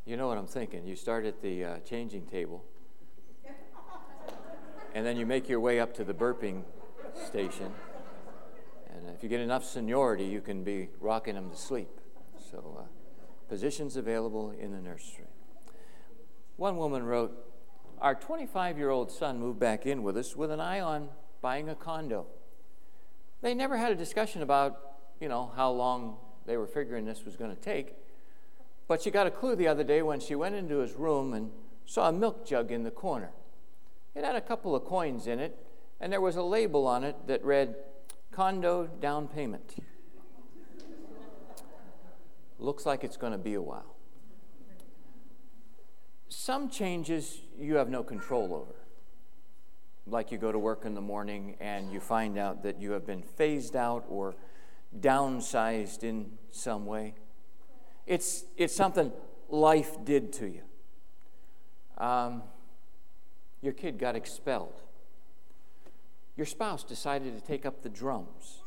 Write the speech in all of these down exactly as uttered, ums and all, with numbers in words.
You know what I'm thinking. You start at the uh, changing table, and then you make your way up to the burping station. And if you get enough seniority, you can be rocking them to sleep. So uh, positions available in the nursery. One woman wrote, our twenty-five-year-old son moved back in with us with an eye on buying a condo. They never had a discussion about, you know, how long they were figuring this was going to take. But she got a clue the other day when she went into his room and saw a milk jug in the corner. It had a couple of coins in it, and there was a label on it that read, condo down payment. Looks like it's going to be a while. Some changes you have no control over. Like you go to work in the morning and you find out that you have been phased out or downsized in some way. It's, it's something life did to you. Um, your kid got expelled. Your spouse decided to take up the drums.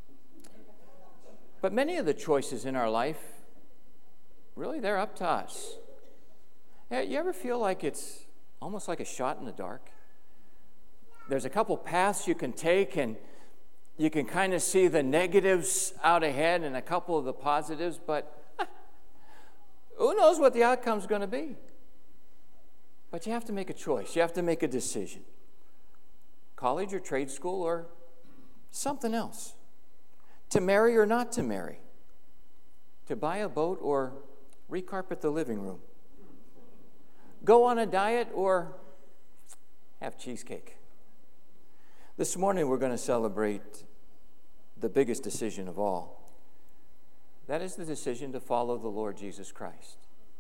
But many of the choices in our life, really, they're up to us. You ever feel like it's almost like a shot in the dark? There's a couple paths you can take, and you can kind of see the negatives out ahead and a couple of the positives, but who knows what the outcome's going to be? But you have to make a choice. You have to make a decision. College or trade school or something else. To marry or not to marry. To buy a boat or recarpet the living room. Go on a diet or have cheesecake. This morning we're going to celebrate the biggest decision of all. That is the decision to follow the Lord Jesus Christ.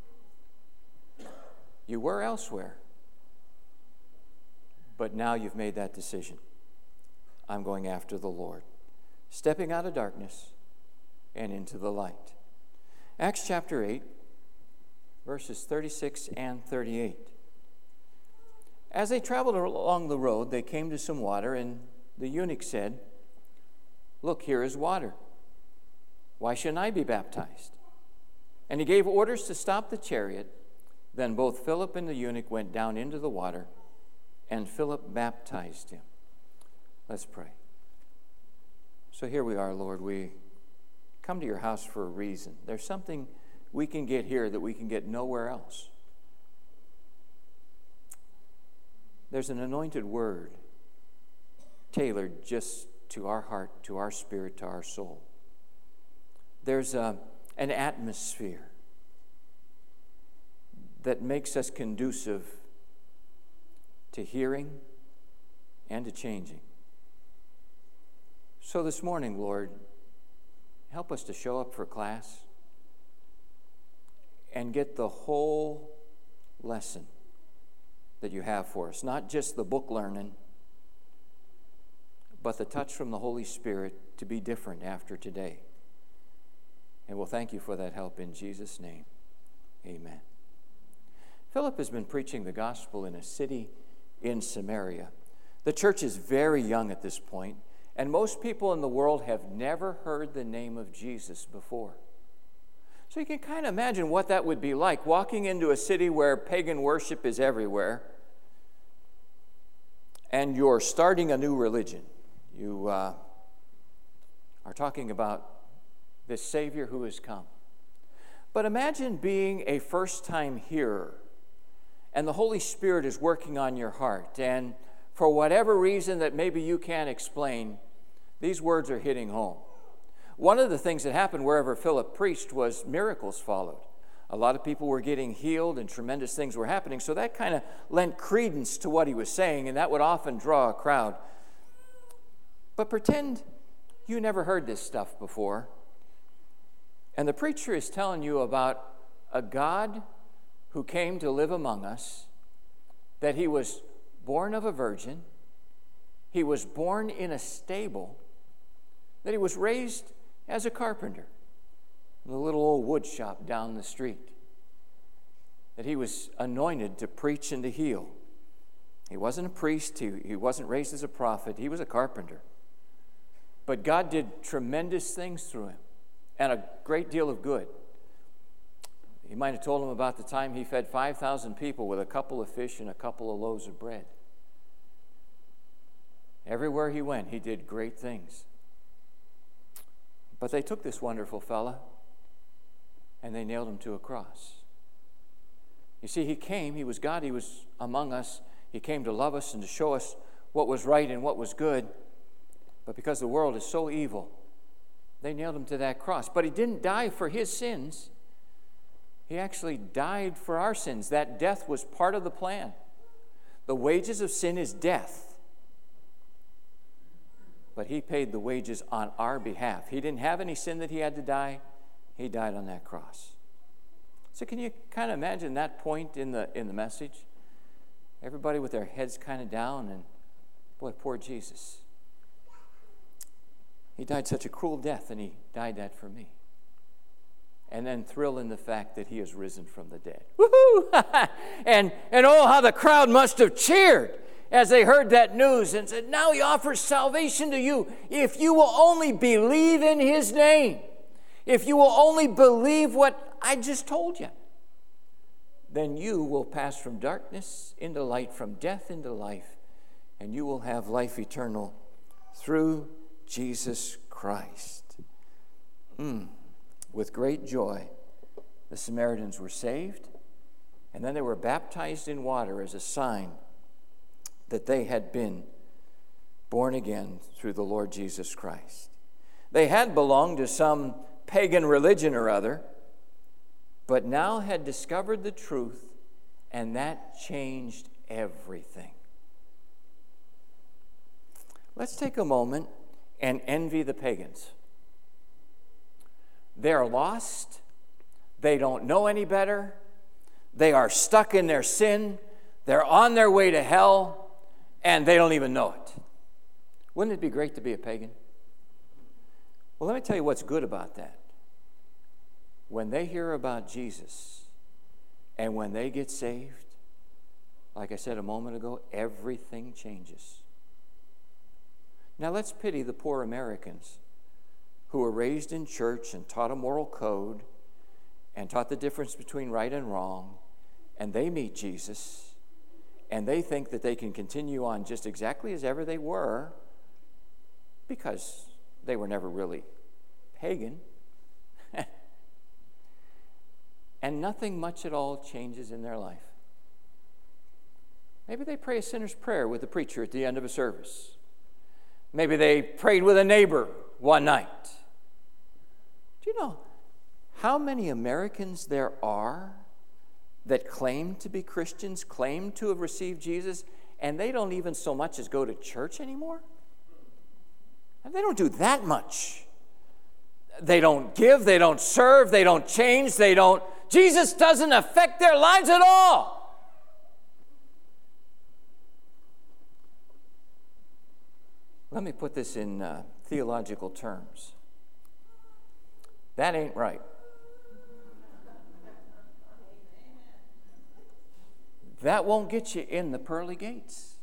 You were elsewhere, but now you've made that decision. I'm going after the Lord. Stepping out of darkness and into the light. Acts chapter eight, verses thirty-six and thirty-eight. As they traveled along the road, they came to some water, and the eunuch said, look, here is water. Why shouldn't I be baptized? And he gave orders to stop the chariot. Then both Philip and the eunuch went down into the water, and Philip baptized him. Let's pray. So here we are, Lord. We come to your house for a reason. There's something we can get here that we can get nowhere else. There's an anointed word tailored just to our heart, to our spirit, to our soul. There's a, an atmosphere that makes us conducive to hearing and to changing. So this morning, Lord, help us to show up for class and get the whole lesson that you have for us. Not just the book learning, but the touch from the Holy Spirit to be different after today. And we'll thank you for that help in Jesus' name. Amen. Philip has been preaching the gospel in a city in Samaria. The church is very young at this point, and most people in the world have never heard the name of Jesus before. So you can kind of imagine what that would be like, walking into a city where pagan worship is everywhere, and you're starting a new religion. You uh, are talking about this Savior who has come. But imagine being a first-time hearer, and the Holy Spirit is working on your heart, and for whatever reason that maybe you can't explain, these words are hitting home. One of the things that happened wherever Philip preached was miracles followed. A lot of people were getting healed and tremendous things were happening, so that kind of lent credence to what he was saying, and that would often draw a crowd. But pretend you never heard this stuff before, and the preacher is telling you about a God who came to live among us, that he was born of a virgin, he was born in a stable, that he was raised as a carpenter in the little old wood shop down the street, that he was anointed to preach and to heal. He wasn't a priest, he, he wasn't raised as a prophet, he was a carpenter. But God did tremendous things through him, and a great deal of good. He might have told them about the time he fed five thousand people with a couple of fish and a couple of loaves of bread. Everywhere he went, he did great things. But they took this wonderful fella and they nailed him to a cross. You see, he came, he was God, he was among us. He came to love us and to show us what was right and what was good. But because the world is so evil, they nailed him to that cross. But he didn't die for his sins. He actually died for our sins. That death was part of the plan. The wages of sin is death. But he paid the wages on our behalf. He didn't have any sin that he had to die. He died on that cross. So can you kind of imagine that point in the in the message? Everybody with their heads kind of down, and boy, poor Jesus. He died such a cruel death, and he died that for me. And then thrill in the fact that he is risen from the dead. Woohoo! and, and oh, how the crowd must have cheered as they heard that news and said, now he offers salvation to you if you will only believe in his name. If you will only believe what I just told you, then you will pass from darkness into light, from death into life, and you will have life eternal through Jesus Christ. Mm. With great joy, the Samaritans were saved, and then they were baptized in water as a sign that they had been born again through the Lord Jesus Christ. They had belonged to some pagan religion or other, but now had discovered the truth, and that changed everything. Let's take a moment and envy the pagans. They're lost. They don't know any better. They are stuck in their sin. They're on their way to hell, and they don't even know it. Wouldn't it be great to be a pagan? Well, let me tell you what's good about that. When they hear about Jesus and when they get saved, like I said a moment ago, everything changes. Now let's pity the poor Americans who were raised in church and taught a moral code and taught the difference between right and wrong, and they meet Jesus and they think that they can continue on just exactly as ever they were because they were never really pagan. And nothing much at all changes in their life. Maybe they pray a sinner's prayer with the preacher at the end of a service. Maybe they prayed with a neighbor one night. Do you know how many Americans there are that claim to be Christians, claim to have received Jesus, and they don't even so much as go to church anymore? And they don't do that much. They don't give, they don't serve, they don't change, they don't... Jesus doesn't affect their lives at all. Let me put this in uh, theological terms. That ain't right. That won't get you in the pearly gates.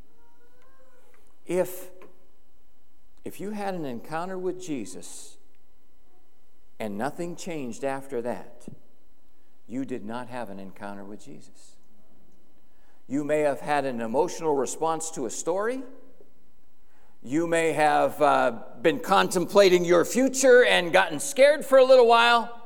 If, if you had an encounter with Jesus and nothing changed after that, you did not have an encounter with Jesus. You may have had an emotional response to a story. You may have uh, been contemplating your future and gotten scared for a little while.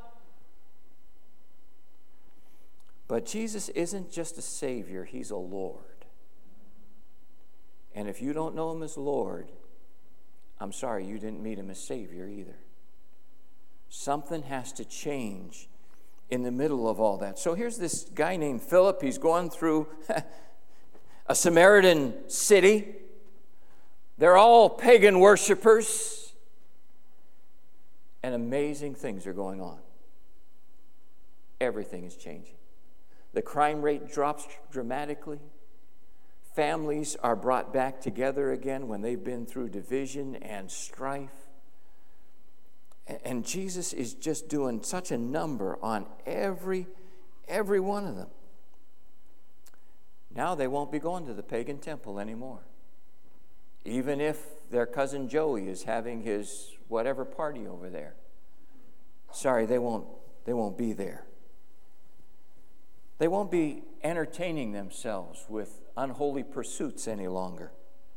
But Jesus isn't just a Savior, He's a Lord. And if you don't know Him as Lord, I'm sorry, you didn't meet Him as Savior either. Something has to change in the middle of all that. So here's this guy named Philip. He's going through a Samaritan city. They're all pagan worshipers. And amazing things are going on. Everything is changing. The crime rate drops dramatically. Families are brought back together again when they've been through division and strife. And Jesus is just doing such a number on every, every one of them. Now they won't be going to the pagan temple anymore. Even if their cousin Joey is having his whatever party over there. Sorry, they won't, they won't be there. They won't be entertaining themselves with unholy pursuits any longer.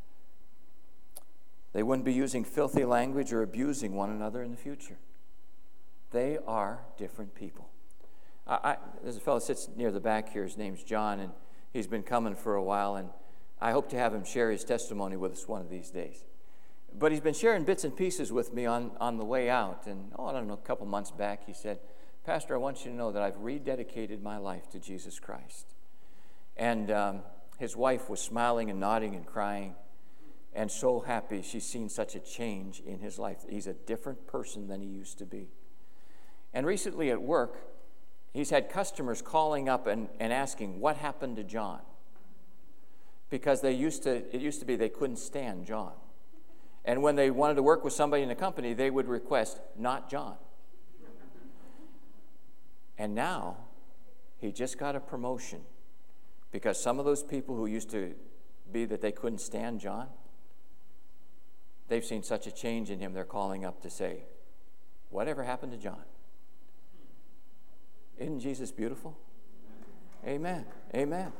They wouldn't be using filthy language or abusing one another in the future. They are different people. I, I, there's a fellow sits near the back here. His name's John, and he's been coming for a while, and I hope to have him share his testimony with us one of these days. But he's been sharing bits and pieces with me on, on the way out. And, oh, I don't know, a couple months back, he said, Pastor, I want you to know that I've rededicated my life to Jesus Christ. And um, his wife was smiling and nodding and crying and so happy she's seen such a change in his life. He's a different person than he used to be. And recently at work, he's had customers calling up and, and asking, what happened to John? Because they used to, it used to be they couldn't stand John. And when they wanted to work with somebody in the company, they would request, not John. And now, he just got a promotion because some of those people who used to be that they couldn't stand John, they've seen such a change in him, they're calling up to say, whatever happened to John? Isn't Jesus beautiful? Amen. Amen.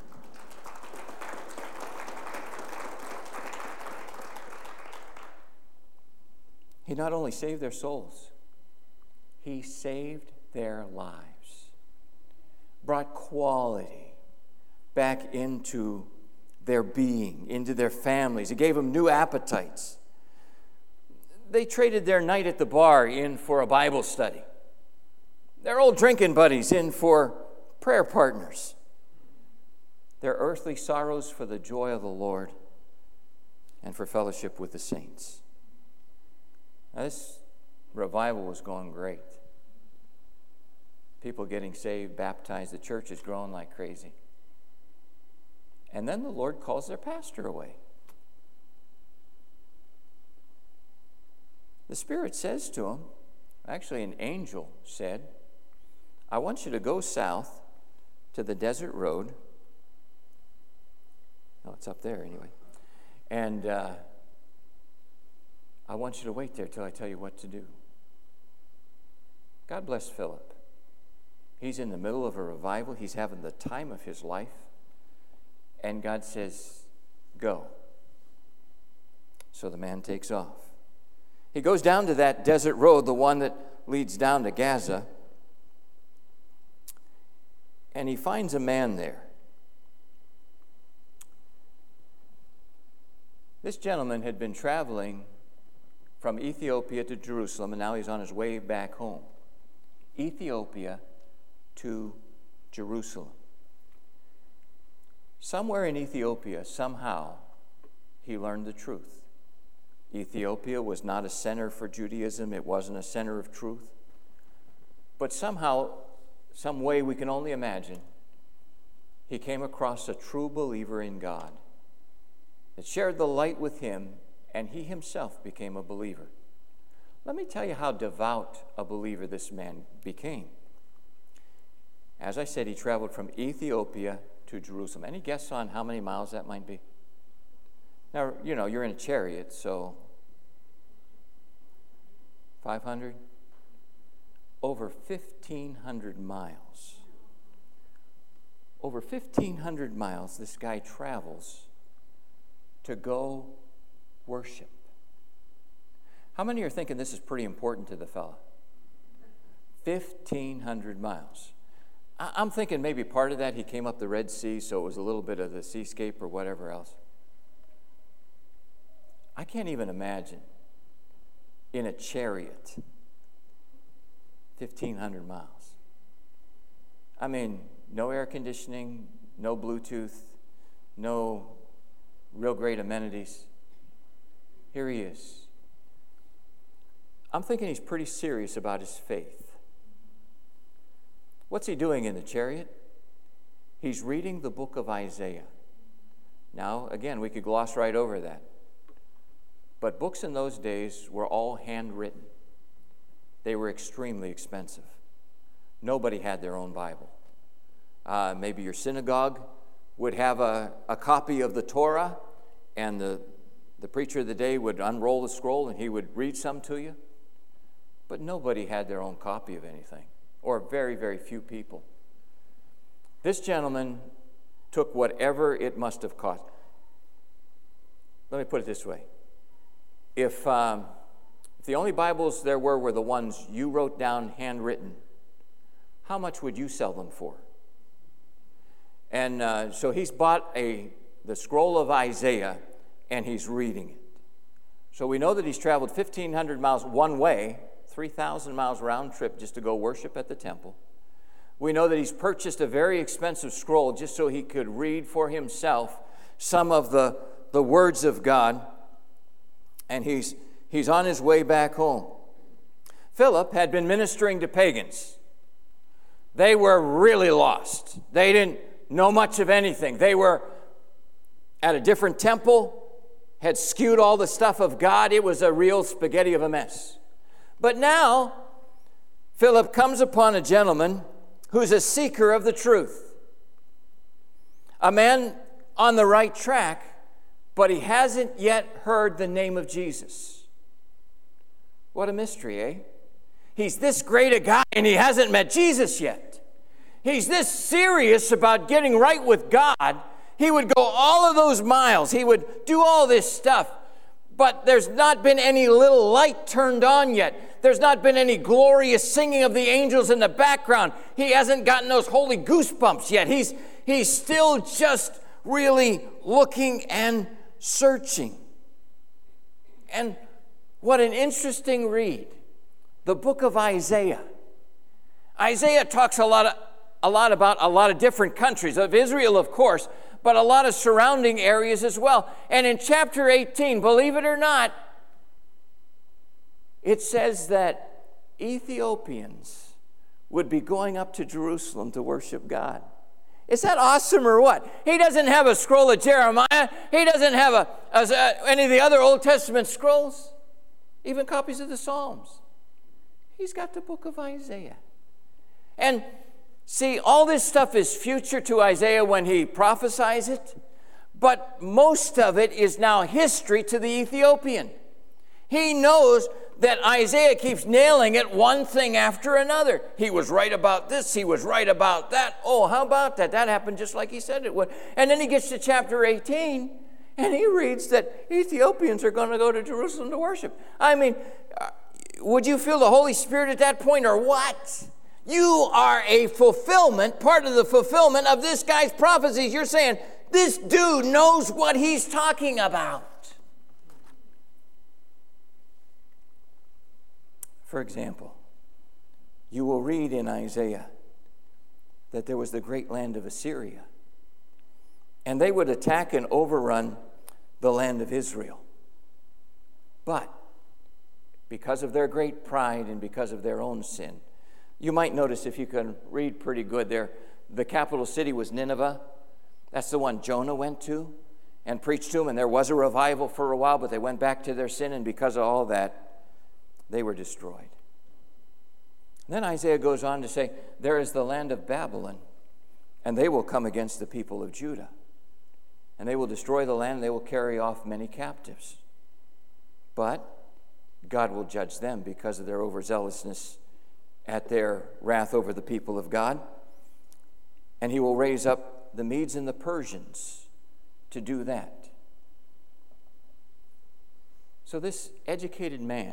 He not only saved their souls, he saved their lives, brought quality back into their being, into their families. He gave them new appetites. They traded their night at the bar in for a Bible study, their old drinking buddies in for prayer partners, their earthly sorrows for the joy of the Lord and for fellowship with the saints. Now, this revival was going great. People getting saved, baptized. The church is growing like crazy. And then the Lord calls their pastor away. The Spirit says to him, actually an angel said, I want you to go south to the desert road. Oh, it's up there anyway. And uh, I want you to wait there till I tell you what to do. God bless Philip. He's in the middle of a revival. He's having the time of his life. And God says, go. So the man takes off. He goes down to that desert road, the one that leads down to Gaza. And he finds a man there. This gentleman had been traveling from Ethiopia to Jerusalem, and now he's on his way back home. Ethiopia to Jerusalem. Somewhere in Ethiopia, somehow, he learned the truth. Ethiopia was not a center for Judaism. It wasn't a center of truth. But somehow, some way we can only imagine, he came across a true believer in God that shared the light with him, and he himself became a believer. Let me tell you how devout a believer this man became. As I said, he traveled from Ethiopia to Jerusalem. Any guess on how many miles that might be? Now, you know, you're in a chariot, so five hundred? Over fifteen hundred miles. Over fifteen hundred miles this guy travels to go worship. How many are thinking this is pretty important to the fella? fifteen hundred miles. I'm thinking maybe part of that he came up the Red Sea, so it was a little bit of the seascape or whatever else. I can't even imagine in a chariot fifteen hundred miles. I mean, no air conditioning, no Bluetooth, no real great amenities. Here he is. I'm thinking he's pretty serious about his faith. What's he doing in the chariot? He's reading the book of Isaiah. Now, again, we could gloss right over that. But books in those days were all handwritten. They were extremely expensive. Nobody had their own Bible. Uh, maybe your synagogue would have a, a copy of the Torah, and the, the preacher of the day would unroll the scroll and he would read some to you. But nobody had their own copy of anything, or very, very few people. This gentleman took whatever it must have cost. Let me put it this way. If, um, if the only Bibles there were were the ones you wrote down handwritten, how much would you sell them for? And uh, so he's bought a the scroll of Isaiah, and he's reading it. So we know that he's traveled fifteen hundred miles one way, three thousand miles round trip just to go worship at the temple. We know that he's purchased a very expensive scroll just so he could read for himself some of the, the words of God. And he's, he's on his way back home. Philip had been ministering to pagans. They were really lost. They didn't know much of anything. They were at a different temple, had skewed all the stuff of God. It was a real spaghetti of a mess. But now, Philip comes upon a gentleman who's a seeker of the truth. A man on the right track, but he hasn't yet heard the name of Jesus. What a mystery, eh? He's this great a guy, and he hasn't met Jesus yet. He's this serious about getting right with God. He would go all of those miles. He would do all this stuff. But there's not been any little light turned on yet. There's not been any glorious singing of the angels in the background. He hasn't gotten those holy goosebumps yet. He's, he's still just really looking and searching. And what an interesting read. The book of Isaiah. Isaiah talks a lot, of, a lot about a lot of different countries, of Israel, of course, but a lot of surrounding areas as well. And in chapter eighteen, believe it or not, it says that Ethiopians would be going up to Jerusalem to worship God. Is that awesome or what? He doesn't have a scroll of Jeremiah. He doesn't have a, a, any of the other Old Testament scrolls, even copies of the Psalms. He's got the book of Isaiah. And see, all this stuff is future to Isaiah when he prophesies it, but most of it is now history to the Ethiopian. He knows that Isaiah keeps nailing it one thing after another. He was right about this. He was right about that. Oh, how about that? That happened just like he said it would. And then he gets to chapter eighteen, and he reads that Ethiopians are going to go to Jerusalem to worship. I mean, would you feel the Holy Spirit at that point, or what? You are a fulfillment, part of the fulfillment of this guy's prophecies. You're saying, this dude knows what he's talking about. For example, you will read in Isaiah that there was the great land of Assyria, and they would attack and overrun the land of Israel. But because of their great pride and because of their own sin, you might notice, if you can read pretty good there, the capital city was Nineveh. That's the one Jonah went to and preached to them, and there was a revival for a while, but they went back to their sin, and because of all that, they were destroyed. Then Isaiah goes on to say, there is the land of Babylon, and they will come against the people of Judah. And they will destroy the land, and they will carry off many captives. But God will judge them because of their overzealousness at their wrath over the people of God. And he will raise up the Medes and the Persians to do that. So this educated man,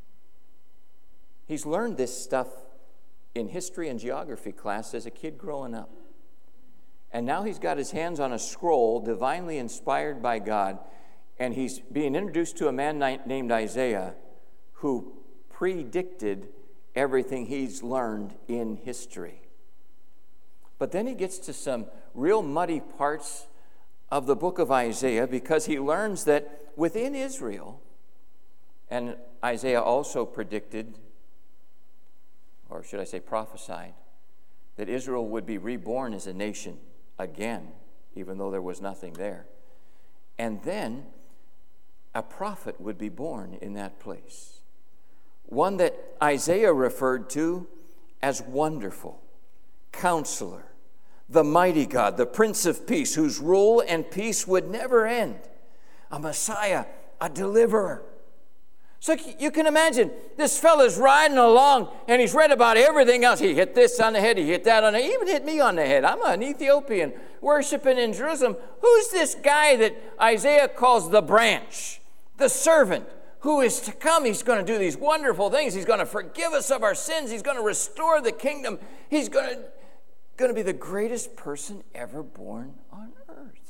he's learned this stuff in history and geography class as a kid growing up. And now he's got his hands on a scroll divinely inspired by God, and he's being introduced to a man named Isaiah who predicted everything he's learned in history. But then he gets to some real muddy parts of the book of Isaiah because he learns that within Israel, and Isaiah also predicted, or should I say prophesied, that Israel would be reborn as a nation again, even though there was nothing there. And then a prophet would be born in that place. One that Isaiah referred to as Wonderful, Counselor, the Mighty God, the Prince of Peace, whose rule and peace would never end. A Messiah, a deliverer. So you can imagine, this fella's riding along, and he's read about everything else. He hit this on the head, he hit that on the head, he even hit me on the head. I'm an Ethiopian worshiping in Jerusalem. Who's this guy that Isaiah calls the branch, the servant, who is to come? He's going to do these wonderful things. He's going to forgive us of our sins. He's going to restore the kingdom. He's going to, going to be the greatest person ever born on earth.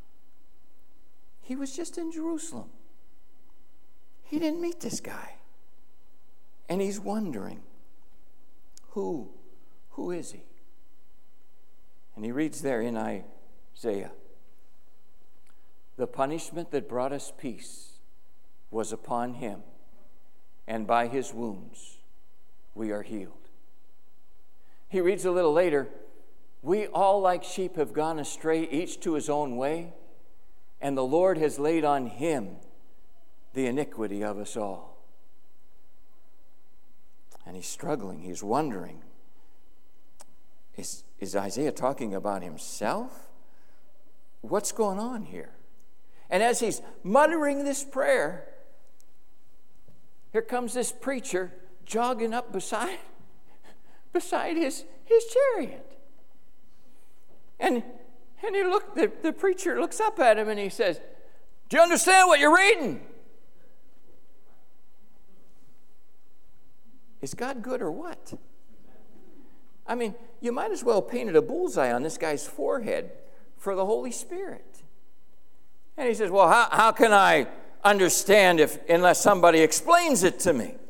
He was just in Jerusalem. He didn't meet this guy. And he's wondering, who, who is he? And he reads there in Isaiah, the punishment that brought us peace was upon him, and by his wounds we are healed. He reads a little later, we all like sheep have gone astray, each to his own way, and the Lord has laid on him the iniquity of us all. And he's struggling, he's wondering, is, is Isaiah talking about himself? What's going on here? And as he's muttering this prayer, here comes this preacher jogging up beside, beside his, his chariot. And, and he look, the, the preacher looks up at him and he says, do you understand what you're reading? Is God good or what? I mean, you might as well painted a bullseye on this guy's forehead for the Holy Spirit. And he says, well, how, how can I understand if unless somebody explains it to me?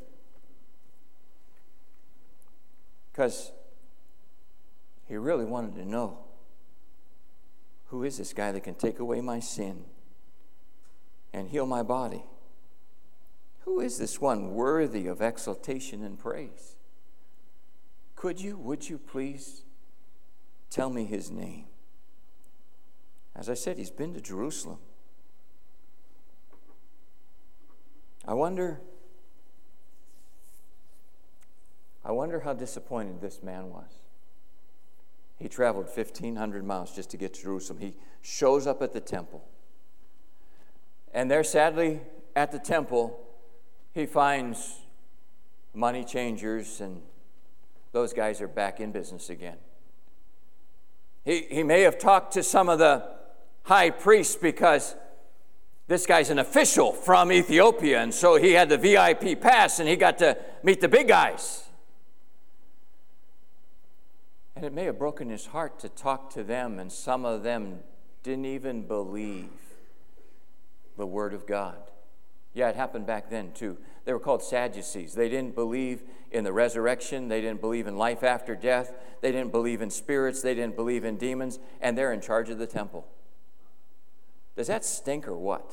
Because he really wanted to know, who is this guy that can take away my sin and heal my body? Who is this one worthy of exaltation and praise? Could you, would you please tell me his name? As I said, he's been to Jerusalem. I wonder, I wonder how disappointed this man was. He traveled fifteen hundred miles just to get to Jerusalem. He shows up at the temple. And there, sadly, at the temple, he finds money changers, and those guys are back in business again. He, he may have talked to some of the high priests because this guy's an official from Ethiopia, and so he had the V I P pass, and he got to meet the big guys. And it may have broken his heart to talk to them, and some of them didn't even believe the Word of God. Yeah, it happened back then too. They were called Sadducees. They didn't believe in the resurrection. They didn't believe in life after death. They didn't believe in spirits. They didn't believe in demons. And they're in charge of the temple. Does that stink or what?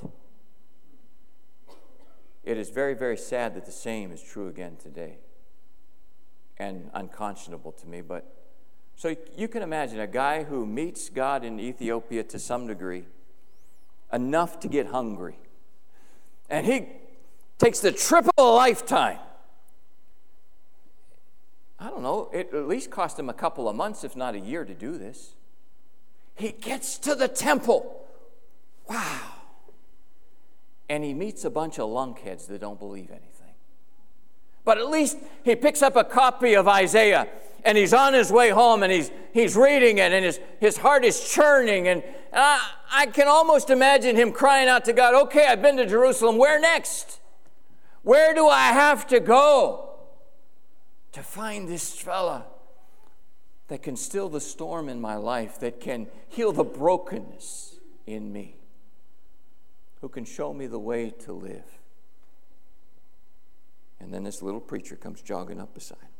It is very, very sad that the same is true again today. And unconscionable to me. But so you can imagine a guy who meets God in Ethiopia to some degree, enough to get hungry. And he takes the trip of a lifetime. I don't know, it at least cost him a couple of months, if not a year, to do this. He gets to the temple. Wow. And he meets a bunch of lunkheads that don't believe anything. But at least he picks up a copy of Isaiah, and he's on his way home, and he's he's reading it, and his, his heart is churning, and I, I can almost imagine him crying out to God, okay, I've been to Jerusalem, where next? Where do I have to go to find this fella that can still the storm in my life, that can heal the brokenness in me, who can show me the way to live? And then this little preacher comes jogging up beside him.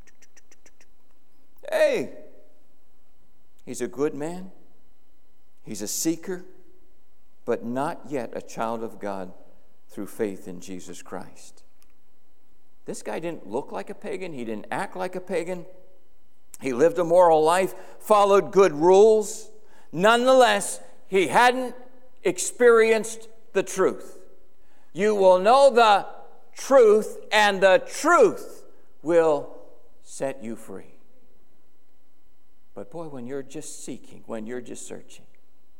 Hey, he's a good man. He's a seeker, but not yet a child of God through faith in Jesus Christ. This guy didn't look like a pagan. He didn't act like a pagan. He lived a moral life, followed good rules. Nonetheless, he hadn't experienced the truth. You will know the truth, and the truth will set you free. But boy, when you're just seeking, when you're just searching,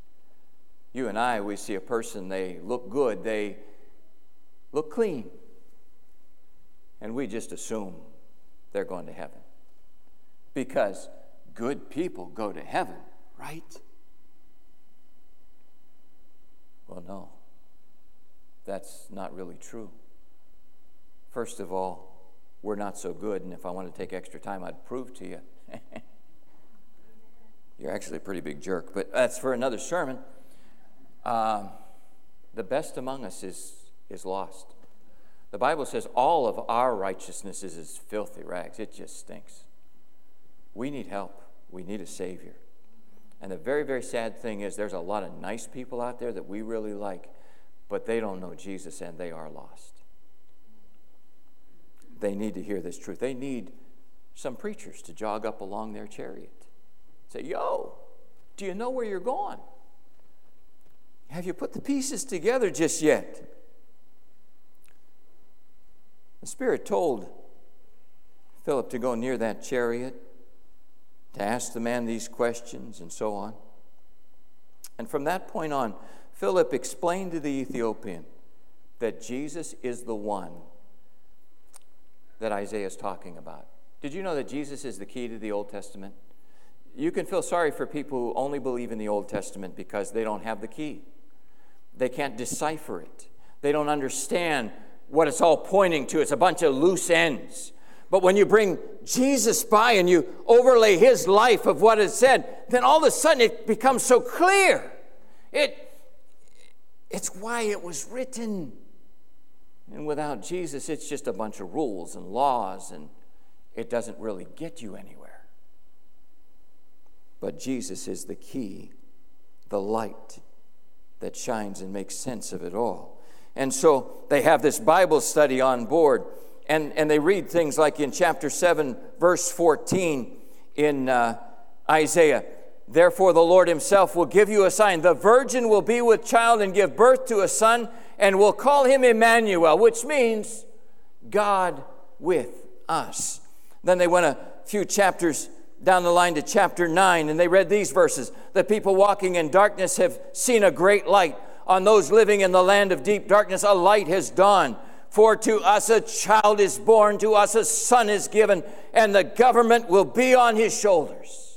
you and I, we see a person, they look good, they look clean, and we just assume they're going to heaven. Because good people go to heaven, right? Well, no. That's not really true. First of all, we're not so good, and if I want to take extra time, I'd prove to you. You're actually a pretty big jerk, but that's for another sermon. Um, the best among us is, is lost. The Bible says all of our righteousness is as filthy rags. It just stinks. We need help. We need a Savior. And the very, very sad thing is there's a lot of nice people out there that we really like, but they don't know Jesus and they are lost. They need to hear this truth. They need some preachers to jog up along their chariot. Say, yo, do you know where you're going? Have you put the pieces together just yet? The Spirit told Philip to go near that chariot, to ask the man these questions and so on. And from that point on, Philip explained to the Ethiopian that Jesus is the one that Isaiah is talking about. Did you know that Jesus is the key to the Old Testament? You can feel sorry for people who only believe in the Old Testament because they don't have the key. They can't decipher it. They don't understand what it's all pointing to. It's a bunch of loose ends. But when you bring Jesus by and you overlay his life of what is said, then all of a sudden it becomes so clear. It, it's why it was written. And without Jesus, it's just a bunch of rules and laws, and it doesn't really get you anywhere. But Jesus is the key, the light that shines and makes sense of it all. And so they have this Bible study on board, and, and they read things like in chapter seven, verse fourteen in uh, Isaiah, therefore the Lord himself will give you a sign. The virgin will be with child and give birth to a son, and will call him Emmanuel, which means God with us. Then they went a few chapters down the line to chapter nine, and they read these verses. The people walking in darkness have seen a great light. On those living in the land of deep darkness, a light has dawned. For to us a child is born, to us a son is given, and the government will be on his shoulders.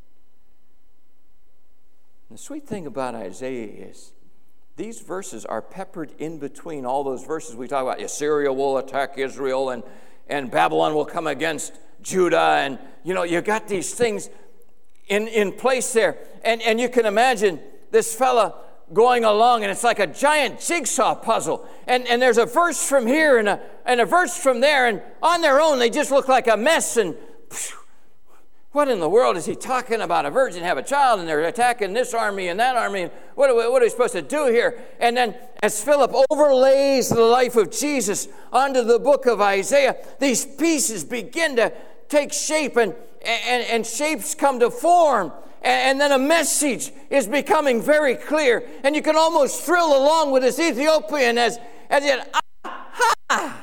The sweet thing about Isaiah is these verses are peppered in between all those verses we talk about. Assyria will attack Israel, and, and Babylon will come against Judah. And, you know, you got these things in, in place there. And, and you can imagine this fella going along, and it's like a giant jigsaw puzzle. And, and there's a verse from here and a, and a verse from there, and on their own they just look like a mess. And phew, what in the world is he talking about? A virgin have a child, and they're attacking this army and that army. And what are we, what are we supposed to do here? And then as Philip overlays the life of Jesus onto the book of Isaiah, these pieces begin to take shape, and, and, and shapes come to form. And then a message is becoming very clear. And you can almost thrill along with this Ethiopian as, as it, aha!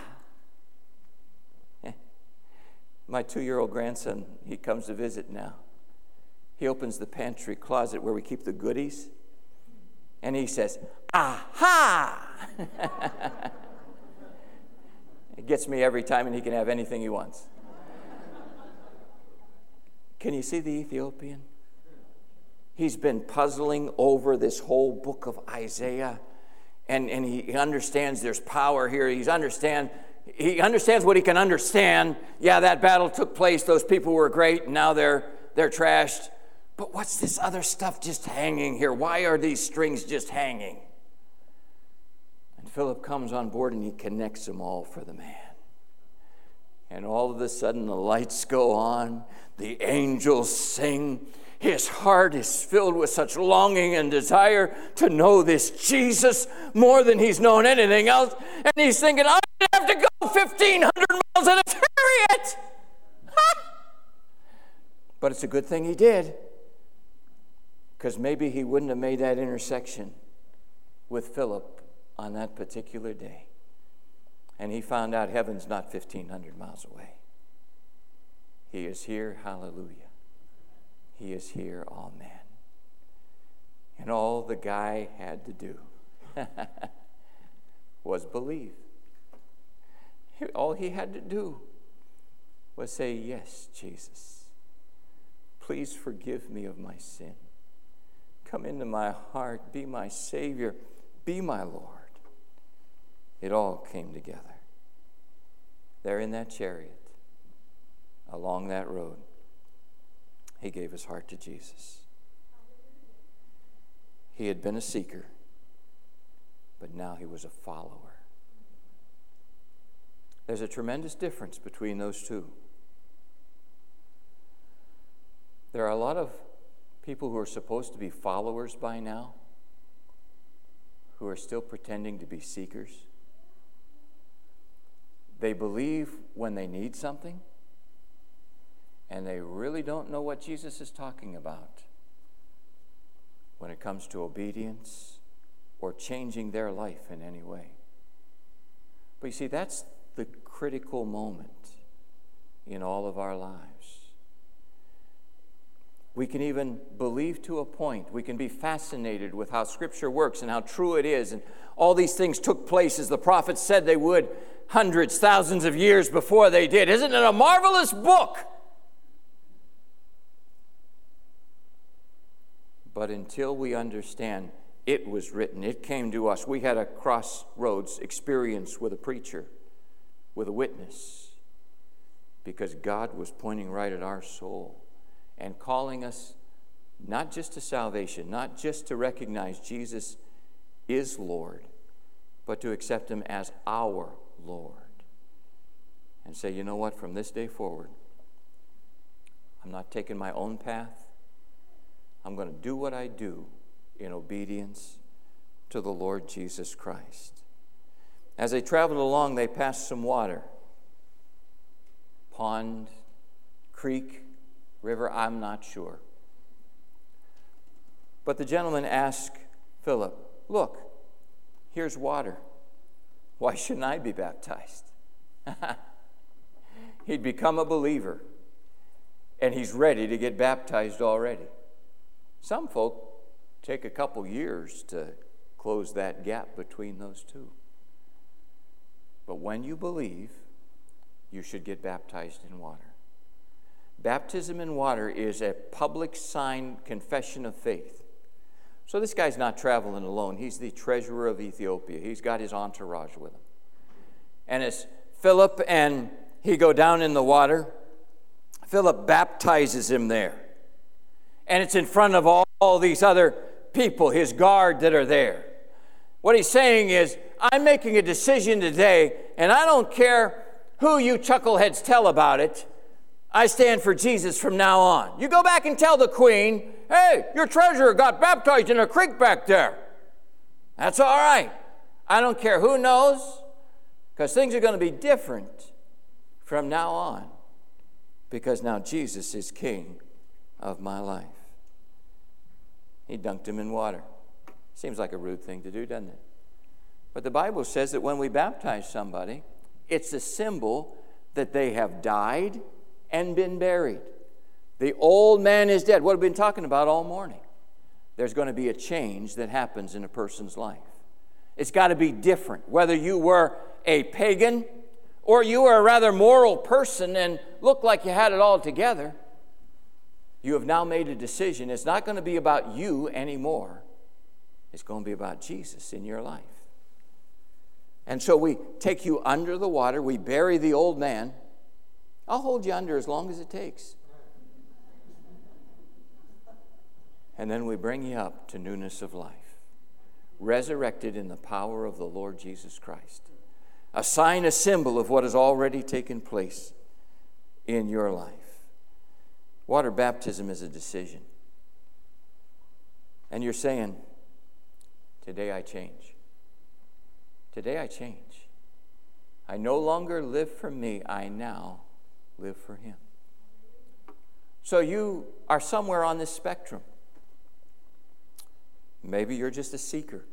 My two-year-old grandson, he comes to visit now. He opens the pantry closet where we keep the goodies. And he says, aha! It gets me every time, and he can have anything he wants. Can you see the Ethiopian? He's been puzzling over this whole book of Isaiah, and, and he understands there's power here. He's understand, he understands what he can understand. Yeah, that battle took place. Those people were great, and now they're, they're trashed. But what's this other stuff just hanging here? Why are these strings just hanging? And Philip comes on board, and he connects them all for the man. And all of a sudden, the lights go on. The angels sing. His heart is filled with such longing and desire to know this Jesus more than he's known anything else. And he's thinking, I have to go fifteen hundred miles in a chariot. But it's a good thing he did, because maybe he wouldn't have made that intersection with Philip on that particular day. And he found out heaven's not fifteen hundred miles away. He is here, hallelujah. He is here, amen. And all the guy had to do was believe. All he had to do was say, yes, Jesus, please forgive me of my sin. Come into my heart, be my Savior, be my Lord. It all came together. There in that chariot, along that road, he gave his heart to Jesus. He had been a seeker, but now he was a follower. There's a tremendous difference between those two. There are a lot of people who are supposed to be followers by now who are still pretending to be seekers. They believe when they need something, and they really don't know what Jesus is talking about when it comes to obedience or changing their life in any way. But you see, that's the critical moment in all of our lives. We can even believe to a point. We can be fascinated with how Scripture works and how true it is. And all these things took place as the prophets said they would hundreds, thousands of years before they did. Isn't it a marvelous book? But until we understand it was written, it came to us. We had a crossroads experience with a preacher, with a witness, because God was pointing right at our soul and calling us not just to salvation, not just to recognize Jesus is Lord, but to accept him as our Lord and say, you know what, from this day forward, I'm not taking my own path. I'm going to do what I do in obedience to the Lord Jesus Christ. As they traveled along, they passed some water. Pond, creek, river, I'm not sure. But the gentleman asked Philip, look, here's water. Why shouldn't I be baptized? He'd become a believer, and he's ready to get baptized already. Some folk take a couple years to close that gap between those two. But when you believe, you should get baptized in water. Baptism in water is a public sign confession of faith. So this guy's not traveling alone. He's the treasurer of Ethiopia. He's got his entourage with him. And as Philip and he go down in the water, Philip baptizes him there. And it's in front of all, all these other people, his guard that are there. What he's saying is, I'm making a decision today, and I don't care who you chuckleheads tell about it. I stand for Jesus from now on. You go back and tell the queen, hey, your treasurer got baptized in a creek back there. That's all right. I don't care who knows, because things are going to be different from now on, because now Jesus is king of my life. He dunked him in water. Seems like a rude thing to do, doesn't it? But the Bible says that when we baptize somebody, it's a symbol that they have died and been buried. The old man is dead. What have we been talking about all morning? There's going to be a change that happens in a person's life. It's got to be different. Whether you were a pagan or you were a rather moral person and looked like you had it all together, you have now made a decision. It's not going to be about you anymore. It's going to be about Jesus in your life. And so we take you under the water. We bury the old man. I'll hold you under as long as it takes. And then we bring you up to newness of life, resurrected in the power of the Lord Jesus Christ. A sign, a symbol of what has already taken place in your life. Water baptism is a decision. And you're saying, today I change. Today I change. I no longer live for me, I now live for him. So you are somewhere on this spectrum. Maybe you're just a seeker.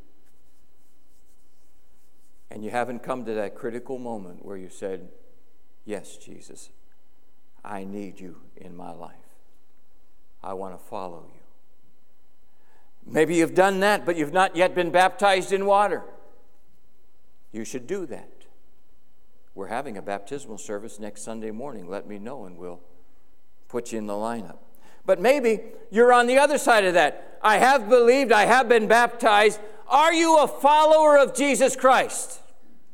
And you haven't come to that critical moment where you said, yes, Jesus, I need you in my life. I want to follow you. Maybe you've done that, but you've not yet been baptized in water. You should do that. We're having a baptismal service next Sunday morning. Let me know and we'll put you in the lineup. But maybe you're on the other side of that. I have believed, I have been baptized. Are you a follower of Jesus Christ?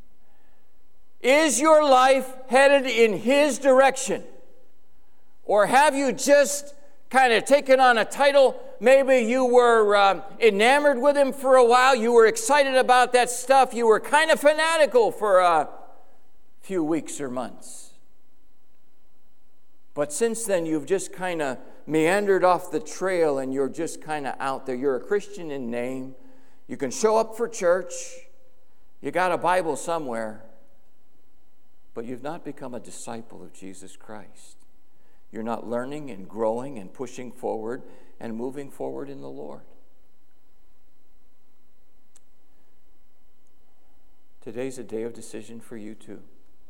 Is your life headed in His direction? Or have you just kind of taken on a title? Maybe you were um, enamored with Him for a while. You were excited about that stuff. You were kind of fanatical for a few weeks or months. But since then, you've just kind of meandered off the trail and you're just kind of out there. You're a Christian in name. You can show up for church. You got a Bible somewhere. But you've not become a disciple of Jesus Christ. You're not learning and growing and pushing forward and moving forward in the Lord. Today's a day of decision for you too.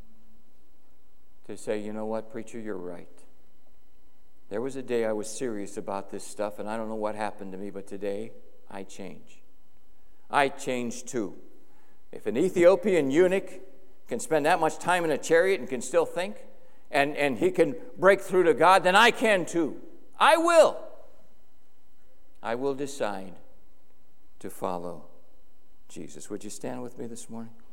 To say, you know what, preacher, you're right. There was a day I was serious about this stuff, and I don't know what happened to me, but today I change. I change too. If an Ethiopian eunuch can spend that much time in a chariot and can still think, and, and he can break through to God, then I can too. I will. I will decide to follow Jesus. Would you stand with me this morning?